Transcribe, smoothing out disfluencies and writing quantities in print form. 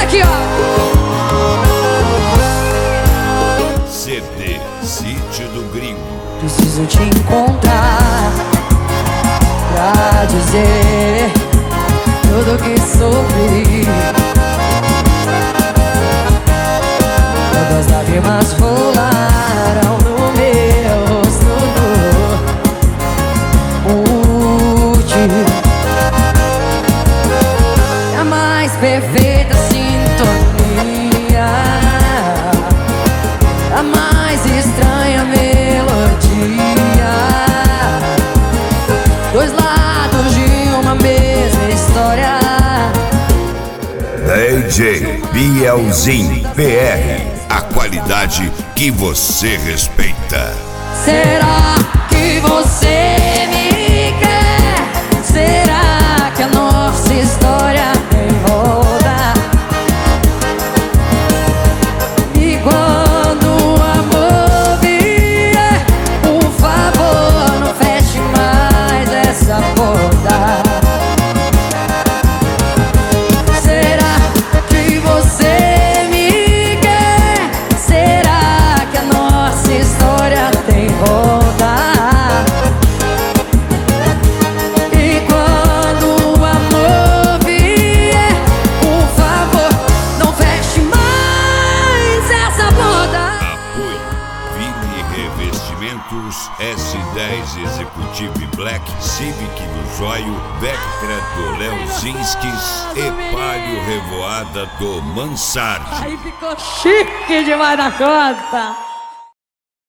aqui, ó. CD Sítio do Gringo. Preciso te encontrar pra dizer tudo que sofri. Quando as lágrimas rolaram no meu rosto, a mais perfeita sintonia, a mais estranha melodia, dois lados de uma mesma história. DJ Bielzinho BR, a qualidade que você respeita. Será que você me quer? Será que a nossa história tem roda? E quando o amor vier, por favor, não feche mais essa porta. Será que você me quer? Será que a nossa história tem roda? E quando o amor vier, por favor, não feche mais essa porta. Apoio Vini Revestimentos, S10 Executive Black, Civic do Zóio, Vectra do Leozinskis e Palio Revoada do Mansardi. Aí ficou chique demais da conta.